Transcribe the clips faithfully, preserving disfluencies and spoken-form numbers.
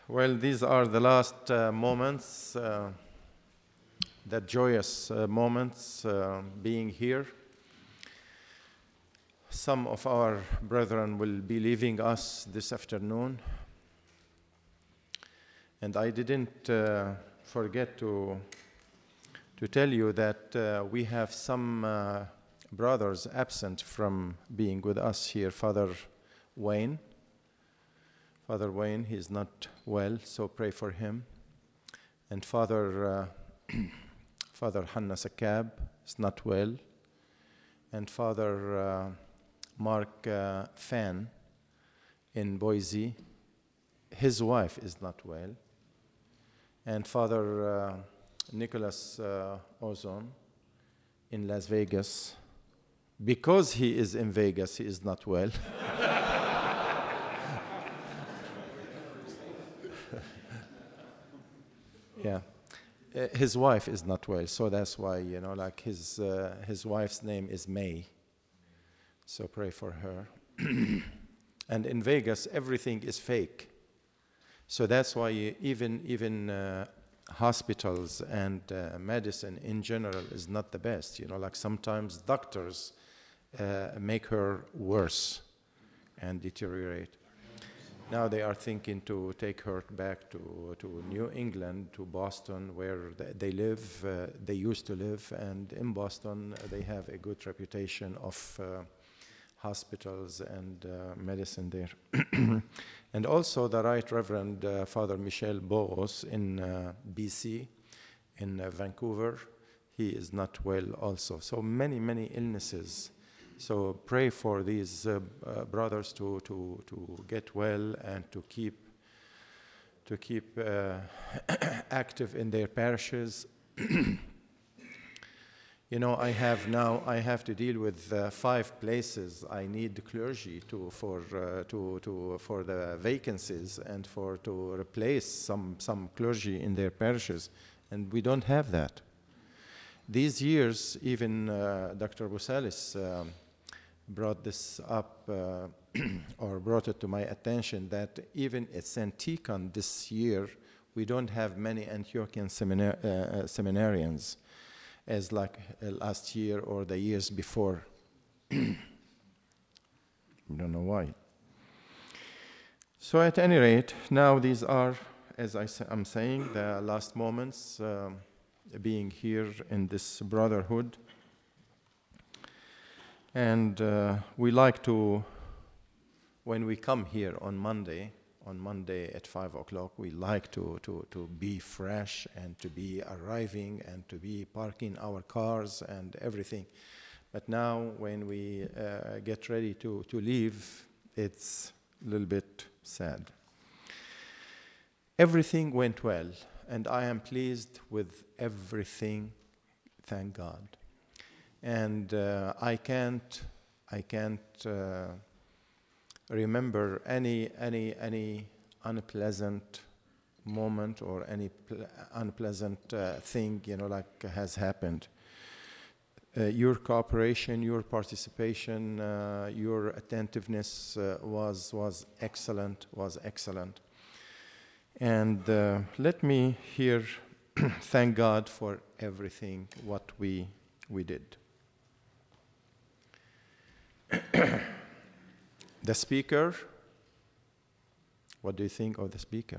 Well, these are the last uh, moments, uh, the joyous uh, moments uh, being here. Some of our brethren will be leaving us this afternoon. And I didn't uh, forget to, to tell you that uh, we have some uh, brothers absent from being with us here. Father Wayne. Father Wayne, he's not well, so pray for him. And Father uh, Father Hanna Sakab is not well. And Father uh, Mark uh, Fan in Boise, his wife is not well. And Father uh, Nicholas uh, Ozone in Las Vegas, because he is in Vegas, he is not well. Yeah, uh, his wife is not well, so that's why, you know, like his uh, his wife's name is May. So pray for her. And in Vegas, everything is fake. So that's why you, even even uh, hospitals and uh, medicine in general is not the best. You know, like sometimes doctors uh, make her worse and deteriorate. Now they are thinking to take her back to, to New England, to Boston, where they live, uh, they used to live, and in Boston uh, they have a good reputation of uh, hospitals and uh, medicine there. And also the Right Reverend uh, Father Michel Boros in uh, B C, in uh, Vancouver, he is not well also. So many, many illnesses. So pray for these uh, uh, brothers to, to, to get well and to keep, to keep uh, active in their parishes. You know, I have now, I have to deal with uh, five places I need clergy to, for, uh, to, to, for the vacancies and for to replace some, some clergy in their parishes, and we don't have that. These years, even uh, Doctor Busalis um, brought this up, uh, or brought it to my attention, that even at Saint Tikhon this year, we don't have many Antiochian seminar uh, seminarians as like uh, last year or the years before. I don't know why. So at any rate, now these are, as I am saying, the last moments um, being here in this brotherhood. And uh, we like to, when we come here on Monday, on Monday at five o'clock, we like to, to, to be fresh and to be arriving and to be parking our cars and everything. But now when we uh, get ready to, to leave, it's a little bit sad. Everything went well, and I am pleased with everything, thank God. And uh, I can't, I can't uh, remember any, any, any unpleasant moment or any unpleasant uh, thing, you know, like has happened. Uh, your cooperation, your participation, uh, your attentiveness uh, was, was excellent, was excellent. And uh, let me here thank God for everything what we, we did. The speaker, what do you think of the speaker?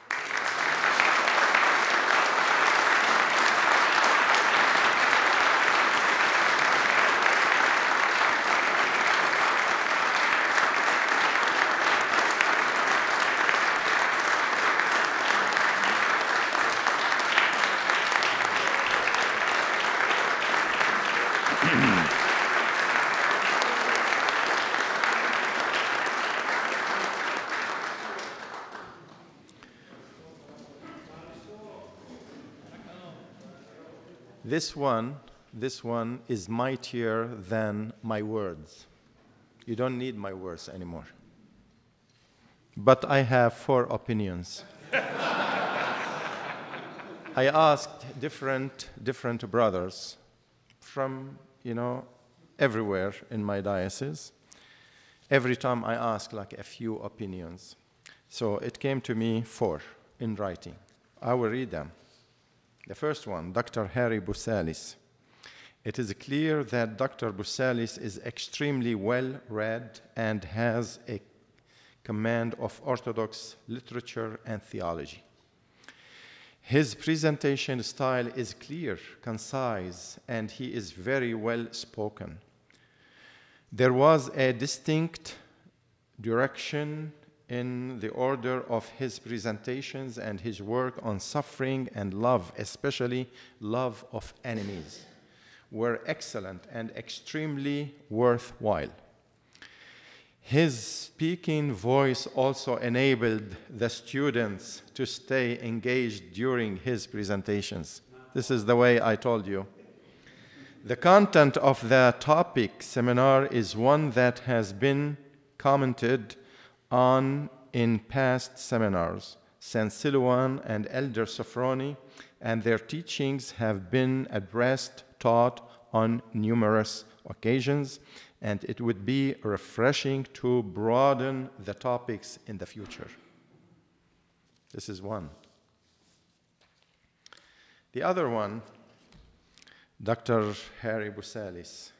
This one, this one is mightier than my words. You don't need my words anymore. But I have four opinions. I asked different, different brothers from, you know, everywhere in my diocese. Every time I ask like a few opinions. So it came to me four in writing. I will read them. The first one, Doctor Harry Boussalis. It is clear that Doctor Boussalis is extremely well-read and has a command of Orthodox literature and theology. His presentation style is clear, concise, and he is very well-spoken. There was a distinct direction in the order of his presentations, and his work on suffering and love, especially love of enemies, were excellent and extremely worthwhile. His speaking voice also enabled the students to stay engaged during his presentations. This is the way I told you. The content of the topic seminar is one that has been commented on in past seminars. Saint Silouan and Elder Sophroni and their teachings have been addressed, taught on numerous occasions, and it would be refreshing to broaden the topics in the future. This is one. The other one, Doctor Harry Boussalis.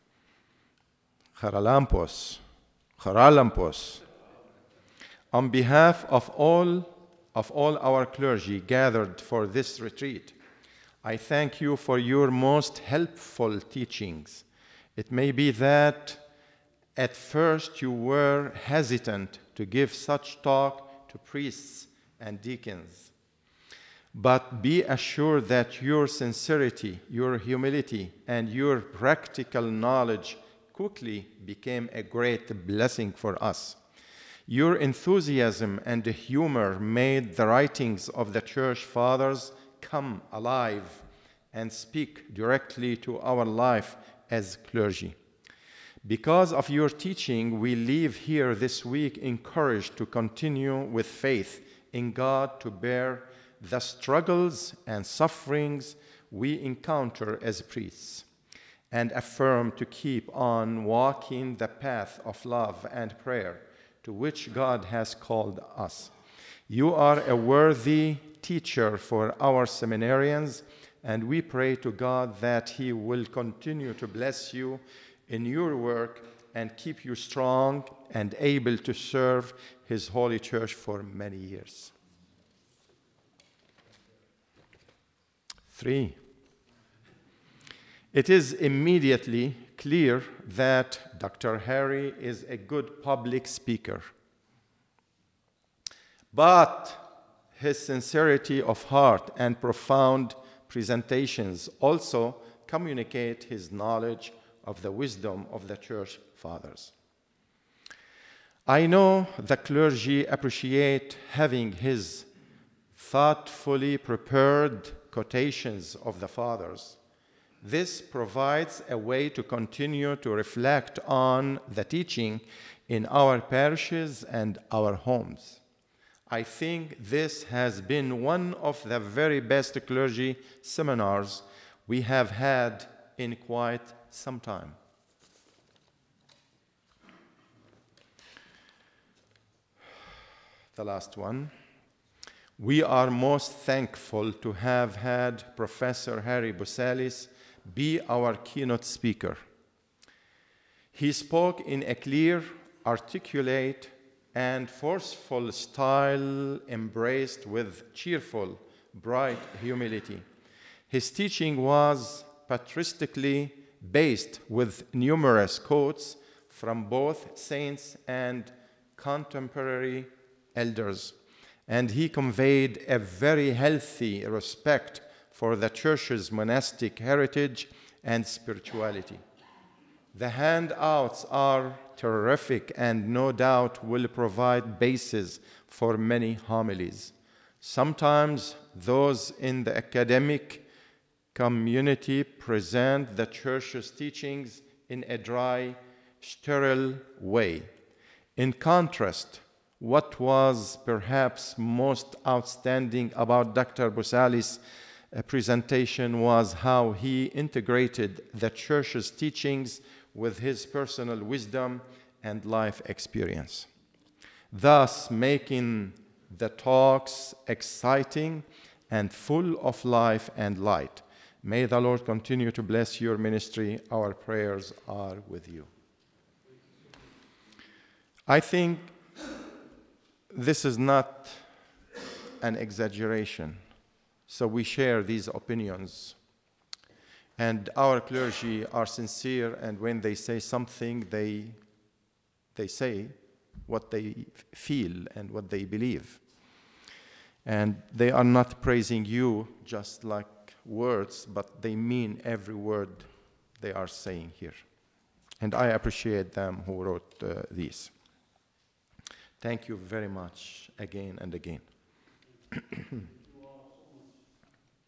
Charalampos, Charalampos. On behalf of all of all our clergy gathered for this retreat, I thank you for your most helpful teachings. It may be that at first you were hesitant to give such talk to priests and deacons, but be assured that your sincerity, your humility, and your practical knowledge quickly became a great blessing for us. Your enthusiasm and humor made the writings of the Church Fathers come alive and speak directly to our life as clergy. Because of your teaching, we leave here this week encouraged to continue with faith in God to bear the struggles and sufferings we encounter as priests, and affirm to keep on walking the path of love and prayer to which God has called us. You are a worthy teacher for our seminarians, and we pray to God that He will continue to bless you in your work and keep you strong and able to serve His Holy Church for many years. Three, it is immediately clear that Doctor Harry is a good public speaker, but his sincerity of heart and profound presentations also communicate his knowledge of the wisdom of the Church Fathers. I know the clergy appreciate having his thoughtfully prepared quotations of the Fathers. This provides a way to continue to reflect on the teaching in our parishes and our homes. I think this has been one of the very best clergy seminars we have had in quite some time. The last one. We are most thankful to have had Professor Harry Boussalis be our keynote speaker. He spoke in a clear, articulate, and forceful style embraced with cheerful, bright humility. His teaching was patristically based with numerous quotes from both saints and contemporary elders, and he conveyed a very healthy respect for the Church's monastic heritage and spirituality. The handouts are terrific and no doubt will provide basis for many homilies. Sometimes those in the academic community present the Church's teachings in a dry, sterile way. In contrast, what was perhaps most outstanding about Doctor Boussalis' presentation was how he integrated the Church's teachings with his personal wisdom and life experience. thus making the talks exciting and full of life and light. May the Lord continue to bless your ministry. Our prayers are with you. I think this is not an exaggeration. So we share these opinions. And our clergy are sincere, and when they say something, they, they say what they feel and what they believe. And they are not praising you just like words, but they mean every word they are saying here. And I appreciate them who wrote uh, these. Thank you very much again and again.